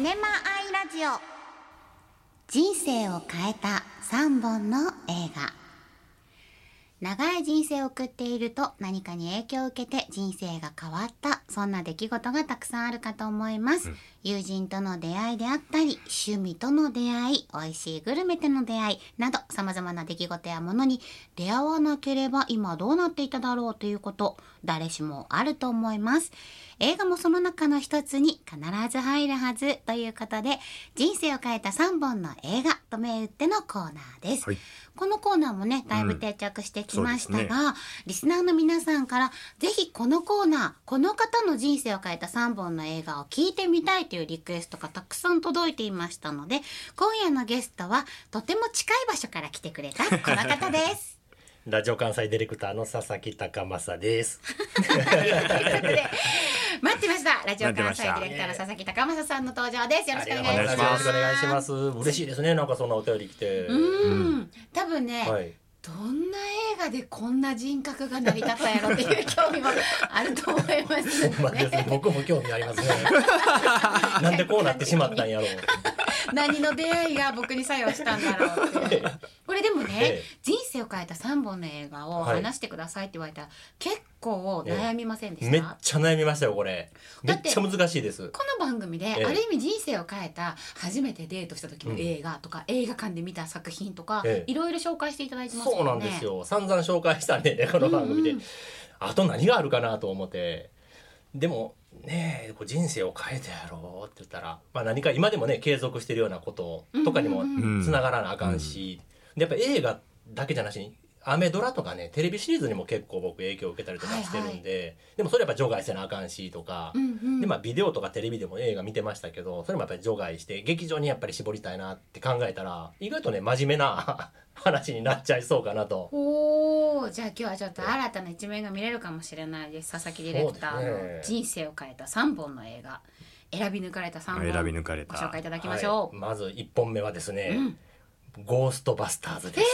シネマアイラジオ。人生を変えた3本の映画。長い人生を送っていると何かに影響を受けて人生が変わった、そんな出来事がたくさんあるかと思います、友人との出会いであったり、趣味との出会い、美味しいグルメとの出会いなど、様々な出来事やものに出会わなければ今どうなっていただろうということ、誰しもあると思います。映画もその中の一つに必ず入るはずということで、人生を変えた3本の映画と銘打ってのコーナーです、このコーナーもね、だいぶ定着してきましたが、リスナーの皆さんからぜひこのコーナー、この方の人生を変えた3本の映画を聞いてみたいというリクエストがたくさん届いていましたので、今夜のゲストはとても近い場所から来てくれたこの方ですラジオ関西ディレクターの佐々木隆正ですということで待ってました。ラジオ関西ディレクターの佐々木隆正さんの登場です。よろしくお願いします。 よろしくお願いします。嬉しいですね、なんかそんなお便り来て。 多分ね、どんな映画でこんな人格が成り立ったやろっていう興味もあると思いますね僕も興味ありますねなんでこうなってしまったんやろう何の出会いが僕に作用したんだろうってこれでもね、人生を変えた3本の映画を話してくださいって言われたら、結構悩みませんでした？ めっちゃ悩みましたよ、これ。めっちゃ難しいです。 この番組で、ある意味人生を変えた初めてデートした時の映画とか、映画館で見た作品とか、いろいろ紹介していただいてますよね。 そうなんですよ。散々紹介したんでね、この番組で。あと何があるかなと思って。でもねえ、人生を変えたやろうって言ったら、何か今でもね継続してるようなこととかにもつながらなあかんし、でやっぱ映画だけじゃなしにアメドラとかね、テレビシリーズにも結構僕影響を受けたりとかしてるんで、でもそれやっぱ除外せなあかんしとか、でビデオとかテレビでも映画見てましたけど、それもやっぱり除外して劇場にやっぱり絞りたいなって考えたら、意外とね真面目な話になっちゃいそうかなと。 じゃあ今日はちょっと新たな一面が見れるかもしれないです。佐々木ディレクターの人生を変えた3本の映画、選び抜かれた3本ご紹介いただきましょう。 まず1本目はですね、ゴーストバスターズです。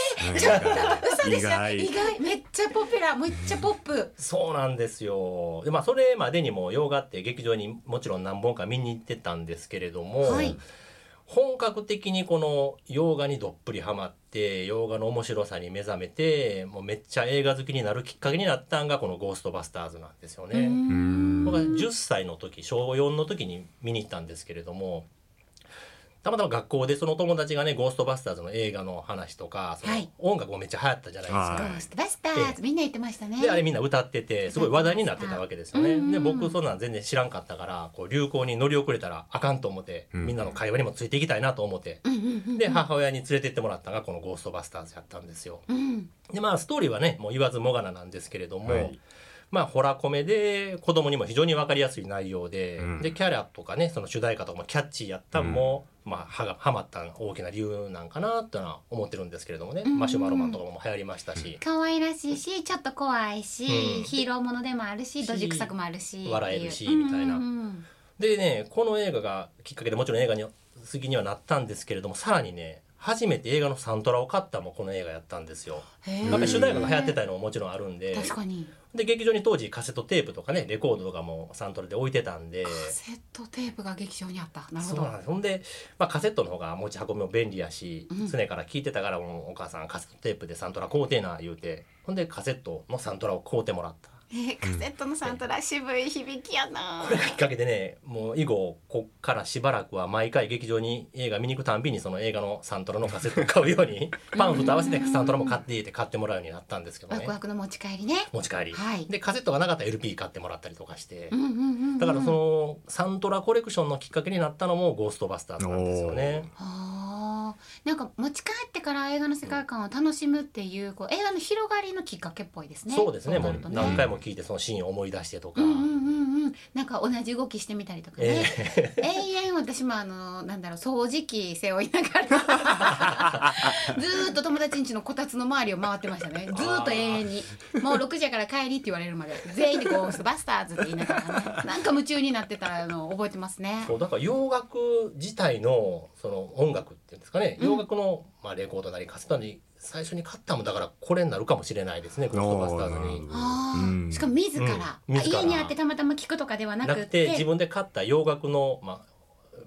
ちょっと嘘でしょ。意外、めっちゃポピュラー、めっちゃポップ。 そうなんですよ。でそれまでにも洋画って劇場にもちろん何本か見に行ってたんですけれども、本格的にこの洋画にどっぷりハマって、洋画の面白さに目覚めて、もうめっちゃ映画好きになるきっかけになったのがこのゴーストバスターズなんですよね。僕は10歳の時、小4の時に見に行ったんですけれども、たまたま学校でその友達がね、ゴーストバスターズの映画の話とか、その音楽もめっちゃ流行ったじゃないですか。 ゴーストバスターズみんな言ってましたね。 であれみんな歌ってて、すごい話題になってたわけですよね。で僕そんなん全然知らんかったから、こう流行に乗り遅れたらあかんと思って、みんなの会話にもついていきたいなと思って、で母親に連れてってもらったのがこのゴーストバスターズやったんですよ。でストーリーはね、もう言わずもがななんですけれども、ホラコメで子供にも非常に分かりやすい内容で、でキャラとかね、その主題歌とかもキャッチーやったんも、ハマった大きな理由なんかなとは思ってるんですけれどもね。マシュマロマンとかも流行りましたし、 可愛らしいし、ちょっと怖いし、ヒーローものでもあるし、ドジくさくもあるし、 笑えるしみたいな。でね、この映画がきっかけでもちろん映画に好きにはなったんですけれども、さらにね、初めて映画のサントラを買ったもこの映画やったんですよ。やっぱり主題歌が流行ってたのももちろんあるんで、 確かに。 で劇場に当時カセットテープとかね、レコードとかもサントラで置いてたんで、 カセットテープが劇場にあった。なるほど。 そうなんです。ほんで、カセットの方が持ち運びも便利やし、常から聞いてたから、もうお母さんカセットテープでサントラ買うてな言うて、ほんでカセットのサントラを買うてもらった。 カセットのサントラ、渋い響きやな。 これがきっかけでね、もう以後こっからしばらくは毎回劇場に映画見に行くたんびにその映画のサントラのカセットを買うようにパンフと合わせてサントラも買ってもらうようになったんですけどね。 ワクワクの持ち帰りね。 持ち帰り、でカセットがなかったら LP 買ってもらったりとかして、だからそのサントラコレクションのきっかけになったのもゴーストバスターズなんですよね。 なんか持ち帰ってから映画の世界観を楽しむっていう、こう映画の広がりのきっかけっぽいですね。 そうですね。もう何回も聞いてそのシーンを思い出してとか、 なんか同じ動きしてみたりとかね。永遠私も掃除機背負いながらずーっと友達ん家のこたつの周りを回ってましたね。ずーっと永遠にもう6時から帰りって言われるまで全員でゴーストバスターズって言いながらね、なんか夢中になってたのを覚えてますね。 そうだから洋楽自体のその音楽っていうんですかね、洋楽のレコードなりカセットなり最初に買ったもんだからこれになるかもしれないですね、ゴーストバスターズに。 しかも自ら、家にあってたまたま聞くとかではなくて自分で買った洋楽の、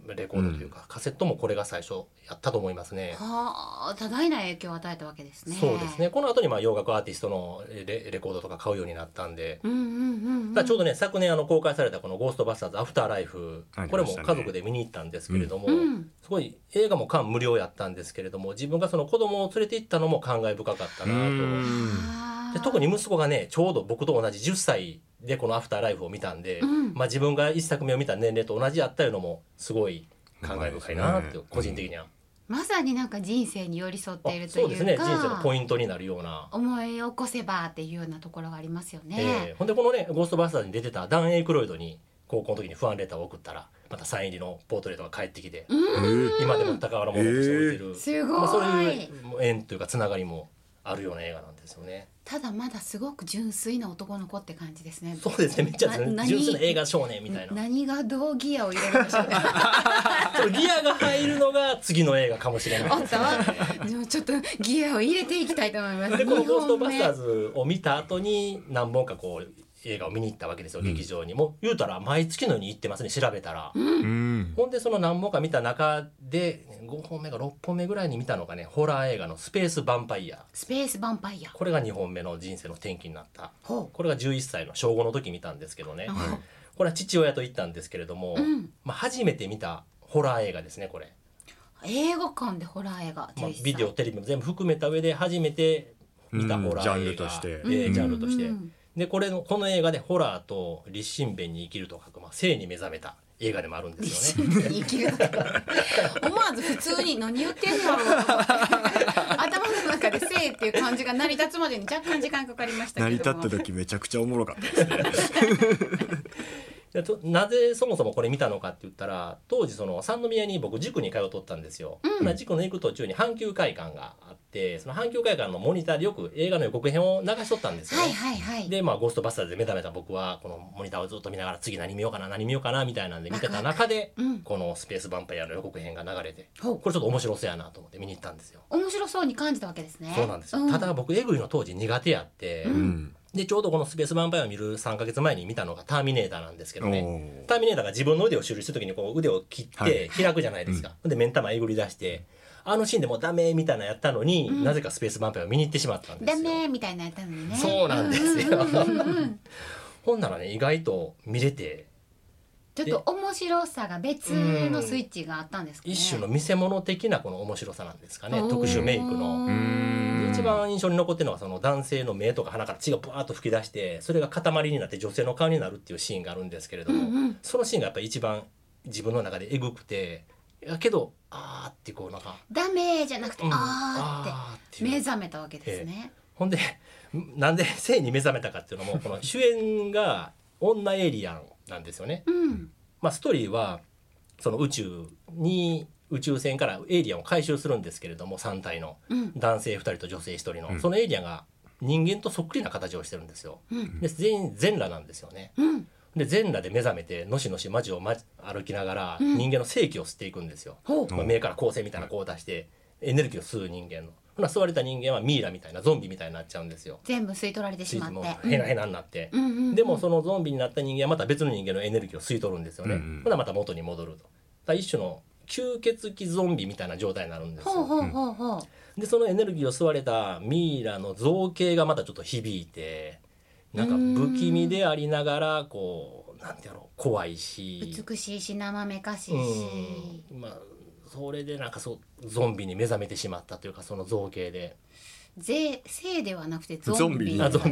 レコードというか、カセットもこれが最初やったと思いますね。 はあ、多大な影響を与えたわけですね。 そうですね。この後に洋楽アーティストのレコードとか買うようになったんで、 うんうんうんうん、 だからちょうどね昨年公開されたこの「ゴーストバスターズアフターライフ」これもありましたね家族で見に行ったんですけれども、 うんすごい映画も間無料やったんですけれども、自分がその子供を連れて行ったのも感慨深かったなと。で特に息子がねちょうど僕と同じ10歳でこの「アフターライフ」を見たんで、自分が1作目を見た年齢と同じやったいうのもすごい感慨深いなって、個人的には。 まさになんか人生に寄り添っているというか、 そうですね、人生のポイントになるような。 思い起こせばっていうようなところがありますよね。 ほんでこのね「ゴーストバスターズ」に出てたダン・エイクロイドに高校の時に不安レターを送ったらまたサイン入りのポートレートが返ってきて、今でも宝物として置いてる、 すごい、 そういう縁というかつながりもあるような映画なんですよね。 ただまだすごく純粋な男の子って感じですね。 そうですね、めっちゃ純粋な映画少年みたいな。 何がどうギアを入れるんでしょうね。 そのギアが入るのが次の映画かもしれないあったわ。でもちょっとギアを入れていきたいと思います。 でこの「ゴーストバスターズ。 ズ」を見た後に何本かこう映画を見に行ったわけですよ、劇場に。もう言うたら毎月のように行ってますね、調べたら。ほんでその何本か見た中で5本目か6本目ぐらいに見たのがね、ホラー映画の「スペースヴァンパイア」。 スペースヴァンパイア。 これが2本目の人生の転機になった。 ほう。 これが11歳の小5の時見たんですけどね、これは父親と行ったんですけれども、初めて見たホラー映画ですねこれ。 映画館でホラー映画、 ビデオテレビも全部含めた上で初めて見たホラー映画、 ジャンルとして、 ジャンルとして、でこの映画でホラーと立身弁に生きると書く、性に目覚めた映画でもあるんですよね。 生きる思わず普通に何言ってんだろう頭の中で性っていう漢字が成り立つまでに若干時間かかりました成りけども、 立った時めちゃくちゃおもろかったですね。 なぜそもそもこれ見たのかって言ったら、当時その三宮に僕塾に通っとったんですよ、塾の行く途中に阪急会館があって、その阪急会館のモニターでよく映画の予告編を流しとったんですよね。 はいはいはい。 でゴーストバスターズで目覚めた僕はこのモニターをずっと見ながら次何見ようかなみたいなんで見てた中で、このスペースヴァンパイアの予告編が流れて、これちょっと面白そうやなと思って見に行ったんですよ。 面白そうに感じたわけですね。 そうなんですよ、ただ僕エグいの当時苦手やって、でちょうどこのスペースヴァンパイアを見る3ヶ月前に見たのがターミネーターなんですけどね、ターミネーターが自分の腕を修理する時にこう腕を切って開くじゃないですか、で目ん玉えぐり出して、あのシーンでもうダメみたいなやったのに、なぜかスペースヴァンパイアを見に行ってしまったんですよ。 ダメみたいなやったのにね。 そうなんですよ。ほんならね意外と見れて、 ちょっと面白さが別のスイッチがあったんですかね。 一種の見せ物的なこの面白さなんですかね、特殊メイクの。一番印象に残ってるのはその男性の目とか鼻から血がブワーッと吹き出して、それが塊になって女性の顔になるっていうシーンがあるんですけれども、そのシーンがやっぱり一番自分の中でエグくて、やけどあーってこうなんかダメじゃなくて、あーって目覚めたわけですね。 ほんでなんで性に目覚めたかっていうのも、この主演が女エイリアンなんですよね。ストーリーはその宇宙船からエイリアンを回収するんですけれども、3体の、男性2人と女性1人の、そのエイリアンが人間とそっくりな形をしてるんですよ、で全員全裸なんですよね、で全裸で目覚めてのしのし街を歩きながら、人間の精気を吸っていくんですよ、目から光線みたいなこう出してエネルギーを吸う人間の。吸われた人間はミイラみたいなゾンビみたいになっちゃうんですよ。 全部吸い取られてしまってヘナヘナになって、でもそのゾンビになった人間はまた別の人間のエネルギーを吸い取るんですよね、ほなまた元に戻ると、一種の吸血鬼ゾンビみたいな状態になるんですよ。でそのエネルギーを吸われたミイラの造形がまたちょっと響いて、なんか不気味でありながらこうなんていうの怖いし美しいし生めかしいし、 それでなんかゾンビに目覚めてしまったというか、その造形で性ではなくてゾンビにそ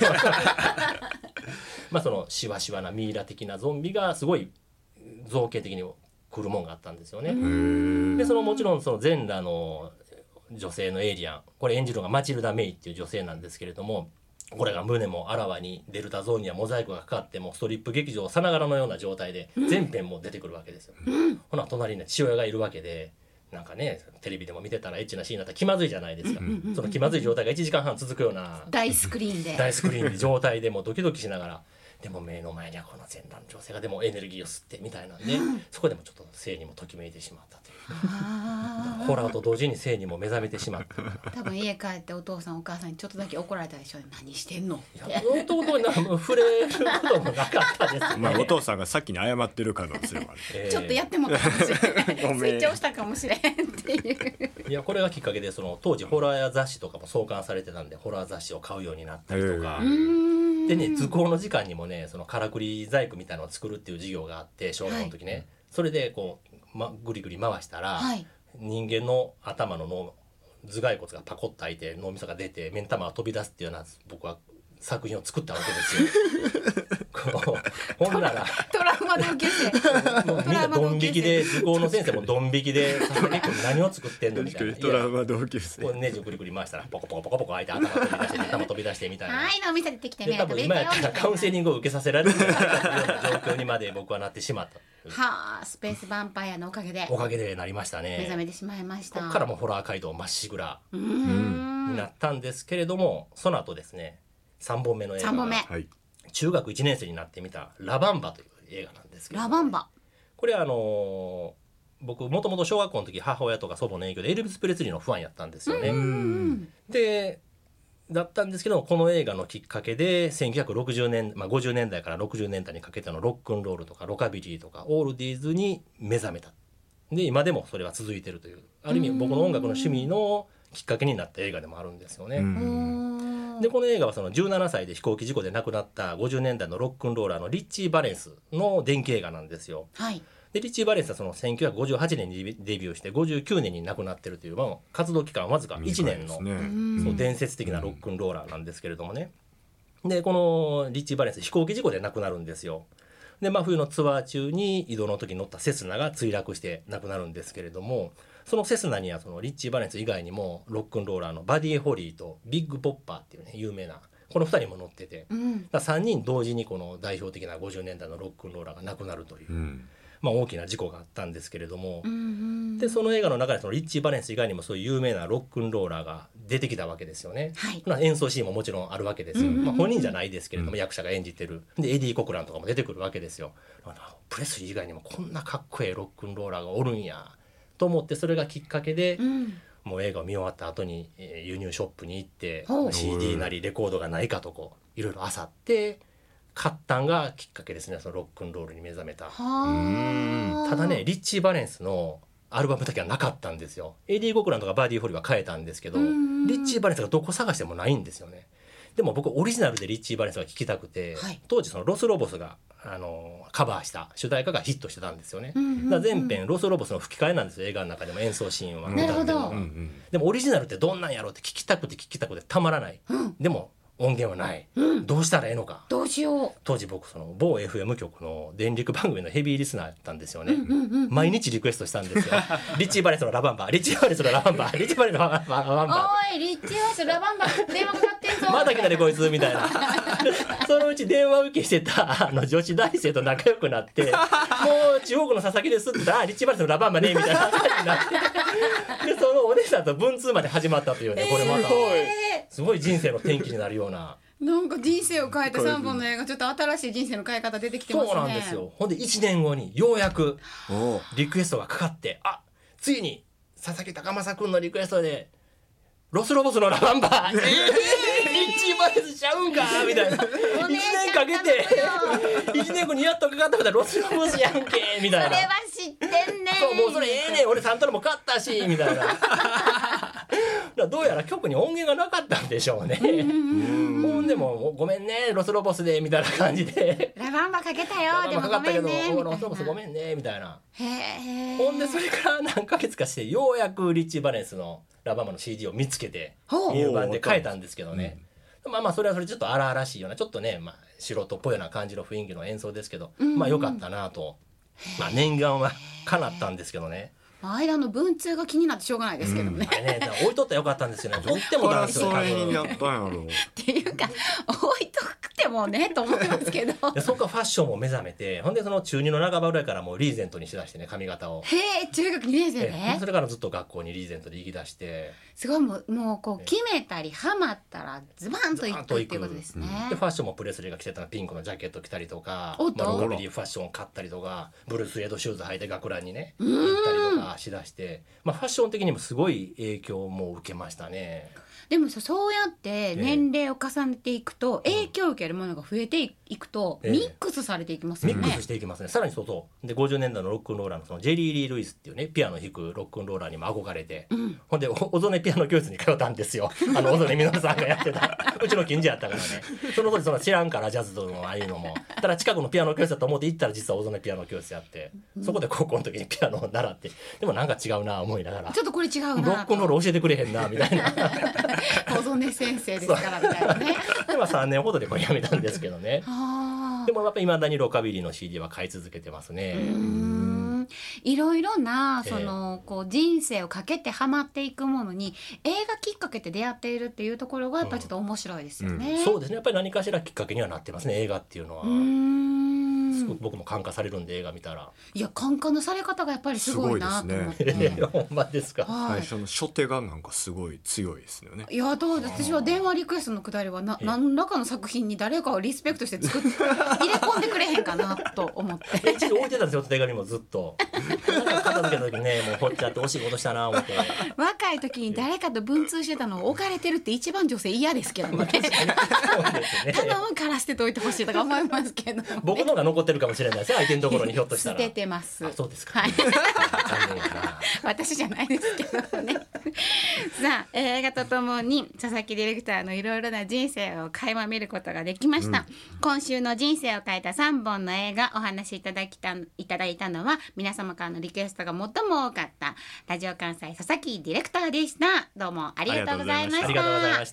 のしわしわなミイラ的なゾンビがすごい造形的に来るもんがあったんですよね。でもちろんその全裸の女性のエイリアン、これ演じるのがマチルダ・メイっていう女性なんですけれども、これが胸もあらわにデルタゾーンにはモザイクがかかってもストリップ劇場さながらのような状態で全編も出てくるわけですよ、ほな隣にね父親がいるわけで、なんかねテレビでも見てたらエッチなシーンだったら気まずいじゃないですか、その気まずい状態が1時間半続くような大スクリーンで状態でもドキドキしながらでも目の前にはこの全裸の女性がでもエネルギーを吸ってみたいなんで、そこでもちょっと性にもときめいてしまったというホラーと同時に性にも目覚めてしまった多分家帰ってお父さんお母さんにちょっとだけ怒られたでしょ。何してんのいや弟に触れることもなかったですね、 まあお父さんが先に謝ってる可能性もある。 ちょっとやってもらったかもしれんごめん成長したかもしれんっていういやこれがきっかけでその当時ホラー雑誌とかも創刊されてたんでホラー雑誌を買うようになったりとか、でね図工の時間にもねそのからくり細工みたいなのを作るっていう授業があって小学校の時ね、それでこう、ぐりぐり回したら、人間の頭の頭蓋骨がパコッと開いて脳みそが出て目ん玉が飛び出すっていうような僕は作品を作ったわけですよこうほんならトラウマ同級生もうみんなドン引きで図工の先生もドン引きで佐々木君何を作ってんのみたいなトラウマ同級生。 こうネジをぐりぐり回したらポコポコポコポコ開いて頭飛び出して頭飛び出してみたいな。 はい脳みそ出てきてねで多分今やったらカウンセリングを受けさせられるんじゃないかというような状況にまで僕はなってしまったはあスペースヴァンパイアのおかげでおかげでなりましたね。 目覚めてしまいました。 ここからもホラー街道まっしぐらになったんですけれども、その後ですね3本目の映画 3本目がはい。 中学1年生になってみたラバンバという映画なんですけど、 ラバンバこれは僕もともと小学校の時母親とか祖母の影響でエルビス・プレスリーのファンやったんですよね。でだったんですけどこの映画のきっかけで1960年、50年代から60年代にかけてのロックンロールとかロカビリーとかオールディーズに目覚めた。で今でもそれは続いてるというある意味僕の音楽の趣味のきっかけになった映画でもあるんですよね。でこの映画はその17歳で飛行機事故で亡くなった50年代のロックンローラーのリッチー・バレンスの伝記映画なんですよ。でリッチー・バレンスはその1958年にデビューして59年に亡くなってるという、活動期間わずか1年の、そう伝説的なロックンローラーなんですけれどもね。でこのリッチー・バレンス飛行機事故で亡くなるんですよ。で冬のツアー中に移動の時に乗ったセスナが墜落して亡くなるんですけれども、そのセスナにはそのリッチー・バレンス以外にもロックンローラーのバディ・ホリーとビッグ・ポッパーっていうね有名なこの2人も乗ってて、だ3人同時にこの代表的な50年代のロックンローラーが亡くなるという、大きな事故があったんですけれども、でその映画の中でそのリッチー・バレンス以外にもそういう有名なロックンローラーが出てきたわけですよね。演奏シーンももちろんあるわけですよ。本人じゃないですけれども、役者が演じてるでエディ・コクランとかも出てくるわけですよ。プレスリー以外にもこんなかっこいいロックンローラーがおるんやと思って、それがきっかけで、もう映画を見終わった後に、輸入ショップに行って CD なりレコードがないかとこういろいろ漁って買ったんがきっかけですね。そのロックンロールに目覚めた。ただねリッチー・バレンスのアルバムだけはなかったんですよ。エディ・コクランとかバーディ・ホリーは買えたんですけど、リッチー・バレンスがどこ探してもないんですよね。でも僕オリジナルでリッチー・バレンスが聴きたくて、当時そのロス・ロボスがカバーした主題歌がヒットしてたんですよね。だから全編ロス・ロボスの吹き替えなんですよ。映画の中でも演奏シーンは。 なるほど。 でもオリジナルってどんなんやろうって聞きたくてたまらない、でも音源はない、どうしたらええのか。 どうしよう。 当時僕その某 FM 局の電力番組のヘビーリスナーだったんですよね。毎日リクエストしたんですよ。リッチー・バレンスのラバンバ、リッチー・バレンスのラバンバ、リッチー・バレンスのラバンバ。 おいリッチー・バレンスラバンバ電話かかってんぞ。 まだ来たねこいつみたいな。そのうち電話受けしてた女子大生と仲良くなって、もう中国の佐々木ですって言ったらリッチー・バレンスのラバンバねみたいな感じになって、でそのお姉さんと文通まで始まったというね、これまたすごい人生の転機になるような。 なんか人生を変えた3本の映画、ちょっと新しい人生の変え方出てきてますね。 そうなんですよ。ほんで1年後にようやくリクエストがかかって、ついに佐々木隆正くんのリクエストでロス・ロボスのラバンバリッチー・バレンスちゃうんかみたいな。1年かけて1年後にやっとかかったからロス・ロボスやんけみたいな。 それは知ってんね。 そうもうそれええねん俺サントラも買ったしみたいな。どうやら局に音源がなかったんでしょうね。ほんでもごめんねロス・ロボスでみたいな感じでラバンバかけたよでもごめんねロス・ロボスごめんねみたいな。 へえ。 ほんでそれから何ヶ月かしてようやくリッチー・バレンスのラバンバの CD を見つけて入版で買えたんですけどね。それはそれちょっと荒々しいようなちょっとね、素人っぽいような感じの雰囲気の演奏ですけど、良かったなと、念願は叶ったんですけどね。 間の文通が気になってしょうがないですけどね。 置いとったらよかったんですよね。置いてもたんですよ。 それになったんやろ。 っていうか置いとくてももねと思いますけどでそこからファッションも目覚めて、ほんでその中2の半ばぐらいからもうリーゼントにしだしてね、髪型を。 へえ、中学2年生でそれからずっと学校にリーゼントで行きだして、 すごい、もうこう決めたりハマったらズバンといくっていうことですね。 でファッションもプレスリーが着てたピンクのジャケット着たりとか、 おっとロゴビリーファッションを買ったりとか、ブルースエイドシューズ履いて学ランにね行ったりとかしだして、ファッション的にもすごい影響も受けましたね。 でもそうやって年齢を重ねていくと、影響を受けるものが増えていくと、ミックスされていきますよね。 ミックスしていきますね。さらにそうで50年代のロックンローラーのそのジェリー・リー・ルイスっていうね、ピアノ弾くロックンローラーにも憧れて、ほんで小曽根ピアノ教室に通ったんですよ。小曽根実さんがやってたうちの近所やったからね。その当時知らんからジャズとのああいうのも、ただ近くのピアノ教室だと思って行ったら実は小曽根ピアノ教室やって、そこで高校の時にピアノを習って、でもなんか違うな思いながら、 ちょっとこれ違うな、 ロックンロール教えてくれへんなみたいな小曽根先生ですからみたいなね。 で3年ほどでもうやめたんですけどね。 あでもやっぱり未だにロカビリーの CD は買い続けてますね。 いろいろなこう人生をかけてハマっていくものに映画きっかけで出会っているっていうところがやっぱりちょっと面白いですよね。 そうですね、やっぱり何かしらきっかけにはなってますね、映画っていうのは。すごく僕も感化されるんで、映画見たら。 いや、感化のされ方がやっぱりすごいなと思って、 ほんまですか。 最初の初手がなんかすごい強いですよね。 いや、どうです。私は電話リクエストのくだりは何らかの作品に誰かをリスペクトして入れ込んでくれへんかなと思って一度置いてたんですよ、手紙もずっと。なんか片付けた時にね、もうほっちゃって惜しいことしたな思って。 若い時に誰かと文通してたのを置かれてるって一番女性嫌ですけどね。頼むから捨てといてほしいとか思いますけど、 僕のが残ってるかもしれないですよ、相手のところにひょっとしたら。 捨ててます。 そうですか。 はい。 残念やな。 私じゃないですけどね。さあ、映画とともに佐々木ディレクターのいろいろな人生を垣間見ることができました。今週の人生を変えた3本の映画、お話しいただいたのは皆様からのリクエストが最も多かったラジオ関西佐々木ディレクターでした。どうもありがとうございました。 ありがとうございました。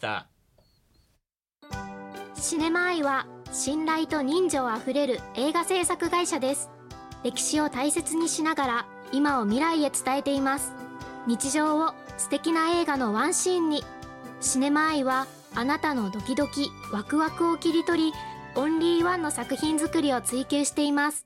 シネマアイは信頼と人情あふれる映画制作会社です。歴史を大切にしながら今を未来へ伝えています。日常を素敵な映画のワンシーンに。シネマアイはあなたのドキドキワクワクを切り取り、オンリーワンの作品作りを追求しています。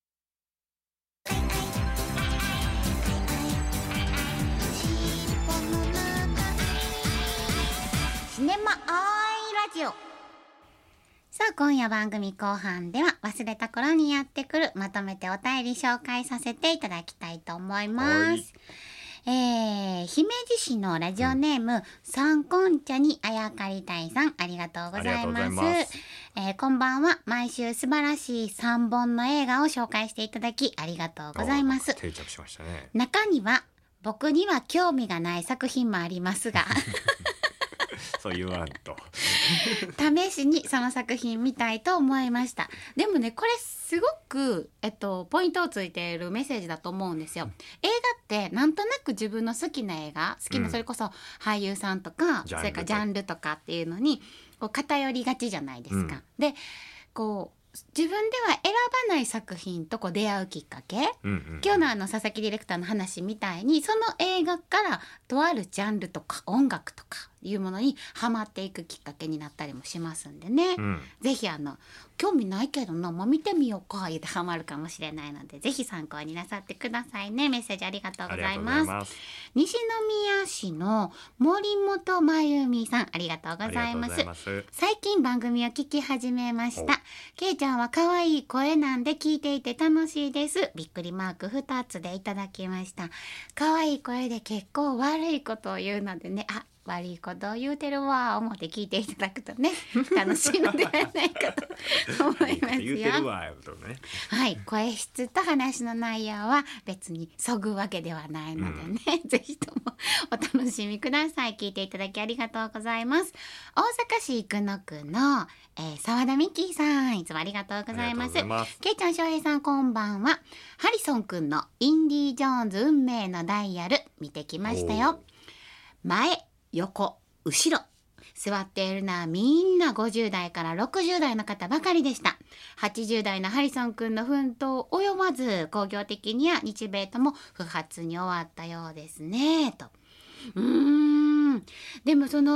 シネマアイラジオ。さあ、今夜番組後半では忘れた頃にやってくるまとめてお便り紹介させていただきたいと思います。姫路市のラジオネーム、サンコン茶にあやかりたいさん、ありがとうございます。こんばんは。毎週素晴らしい3本の映画を紹介していただきありがとうございます。 定着しましたね。 中には僕には興味がない作品もありますがそう言わんと試しにその作品見たいと思いました。でもね、これすごく、ポイントをついているメッセージだと思うんですよ。映画ってなんとなく自分の好きな映画、好きなそれこそ俳優さんとか、それからジャンルとかっていうのにこう偏りがちじゃないですか。で、こう自分では選ばない作品とこう出会うきっかけ、今日の佐々木ディレクターの話みたいに、その映画からとあるジャンルとか音楽とかいうものにハマっていくきっかけになったりもしますんでね、ぜひ興味ないけどな、見てみようか言ってハマるかもしれないので、ぜひ参考になさってくださいね。メッセージありがとうございます。西宮市の森本真由美さん、ありがとうございます。最近番組を聞き始めました。けいちゃんは可愛い声なんで聞いていて楽しいです。びっくりマーク2つでいただきました。可愛い声で結構悪いことを言うのでね、悪いことを言うてるわ思って聞いていただくとね、楽しいのではないかと思いますよ。 言うてるわとね。 はい、声質と話の内容は別にそぐわけではないのでね、ぜひともお楽しみください。聞いていただきありがとうございます。大阪市生野区の、沢田美希さん、いつもありがとうございます。けいちゃん、しょうへいさん、こんばんは。ハリソンくんのインディ・ジョーンズ運命のダイヤル見てきましたよ。前、横、後ろ座っているのはみんな50代から60代の方ばかりでした。80代のハリソン君の奮闘及ばず、工業的には日米とも不発に終わったようですねと。でも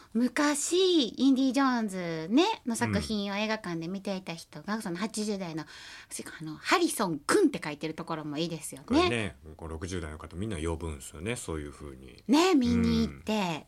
昔インディ・ジョーンズ、ね、の作品を映画館で見ていた人が、その80代のハリソン君って書いてるところもいいですよこれね。 ね、こう60代の方みんな呼ぶんですよね、そういう風にね、見に行って、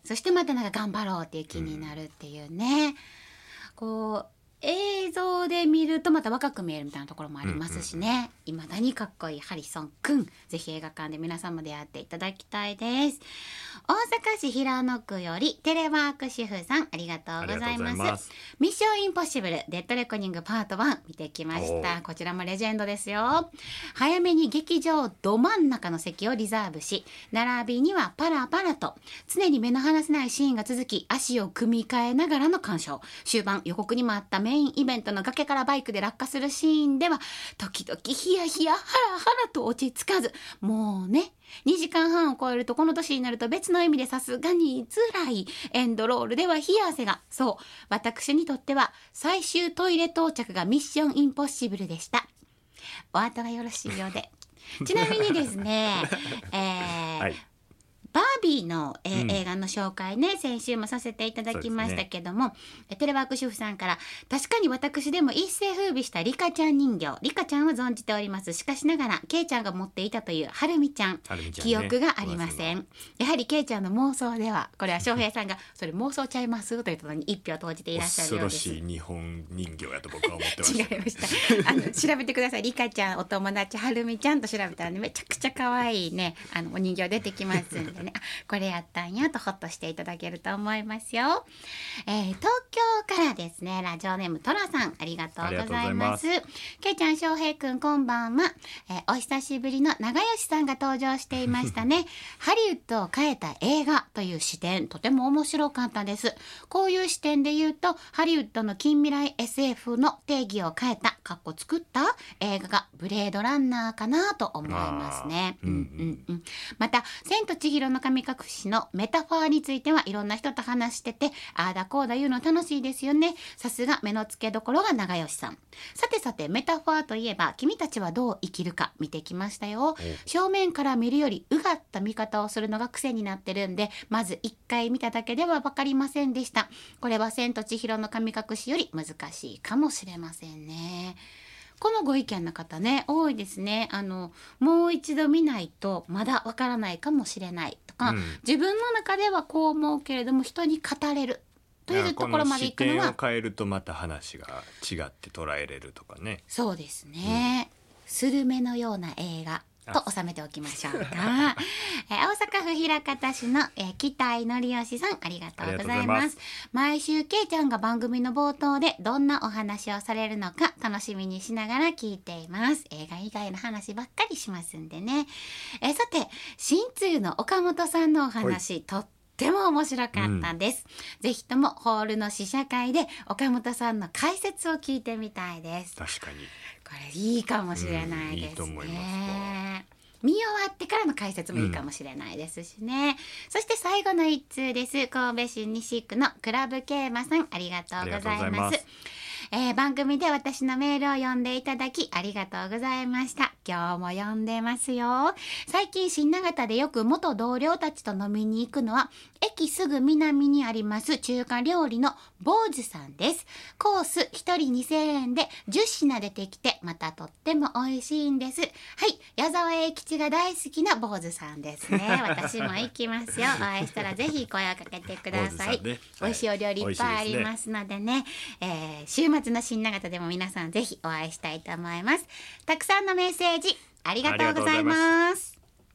そしてまたなんか頑張ろうっていう気になるっていうね、こう映像で見るとまた若く見えるみたいなところもありますしね、未だにかっこいいハリソンくん、ぜひ映画館で皆さんも出会っていただきたいです。大阪市平野区よりテレワーク主婦さん、ありがとうございます。ミッションインポッシブルデッドレコニングパート1見てきました。こちらもレジェンドですよ。早めに劇場ど真ん中の席をリザーブし、並びにはパラパラと常に目の離せないシーンが続き、足を組み替えながらの鑑賞。終盤予告にもあったメインイベントの崖からバイクで落下するシーンでは時々ヒヤヒヤハラハラと落ち着かず、もうね、2時間半を超えるとこの年になると別の意味でさすがに辛い。エンドロールでは冷や汗が。そう、私にとっては最終トイレ到着がミッションインポッシブルでした。お後がよろしいようで。ちなみにですね、はい、バービーの、映画の紹介ね、先週もさせていただきましたけども、テレワーク主婦さんから、確かに私でも一世風靡したリカちゃん人形、リカちゃんは存じております。しかしながらケイちゃんが持っていたというはるみちゃん、記憶がありません。やはりケイちゃんの妄想では、これは翔平さんがそれ妄想ちゃいますということに一票投じていらっしゃるようです。 恐ろしい日本人形やと僕は思ってました。 違いました。調べてください。リカちゃんお友達はるみちゃんと調べたらね、めちゃくちゃ可愛いね、お人形出てきますんでね、これやったんやとほっとしていただけると思いますよ。東京からですね、ラジオネームトラさん、ありがとうございます。けいちゃん、翔平くん、こんばんは。お久しぶりの長吉さんが登場していましたね。ハリウッドを変えた映画という視点、とても面白かったです。こういう視点で言うと、ハリウッドの近未来 SF の定義を変えた、作った映画がブレードランナーかなと思いますね。また、千と千尋の神隠しのメタファーについてはいろんな人と話してて、ああだこうだ言うの楽しいですよね。さすが目の付けどころが長吉さん。さてメタファーといえば、君たちはどう生きるか見てきましたよ。正面から見るよりうがった見方をするのが癖になってるんで、まず一回見ただけでは分かりませんでした。これは千と千尋の神隠しより難しいかもしれませんね。このご意見の方ね、多いですね。もう一度見ないとまだわからないかもしれないとか、自分の中ではこう思うけれども人に語れるというところまでいくのは、 視点を変えるとまた話が違って捉えれるとかね。 そうですね、スルメのような映画と収めておきましょうか。大阪府枚方市の、北井則義さん、ありがとうございます。毎週けいちゃんが番組の冒頭でどんなお話をされるのか楽しみにしながら聞いています。映画以外の話ばっかりしますんでね。さて、新通の岡本さんのお話、とっても面白かったです。ぜひともホールの試写会で岡本さんの解説を聞いてみたいです。 確かにこれいいかもしれないですね。 いいと思います。 見終わってからの解説もいいかもしれないですしね。そして最後の一通です。神戸市西区のクラブケーマさん、ありがとうございます。番組で私のメールを読んでいただきありがとうございました。今日も読んでますよ。最近新長田でよく元同僚たちと飲みに行くのは、駅すぐ南にあります中華料理の坊主さんです。コース1人2000円で10品出てきて、またとっても美味しいんです。はい、矢沢永吉が大好きな坊主さんですね。私も行きますよ。お会いしたらぜひ声をかけてください。美味しいお料理いっぱいありますのでね、週末の新長田でも皆さんぜひお会いしたいと思います。たくさんのメッセージありがとうございます。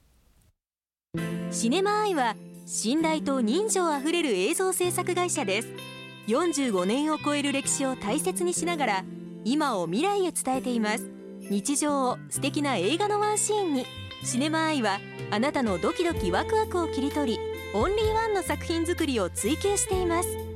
シネマアイは信頼と人情あふれる映像制作会社です。45年を超える歴史を大切にしながら今を未来へ伝えています。日常を素敵な映画のワンシーンに。シネマアイはあなたのドキドキワクワクを切り取り、オンリーワンの作品作りを追求しています。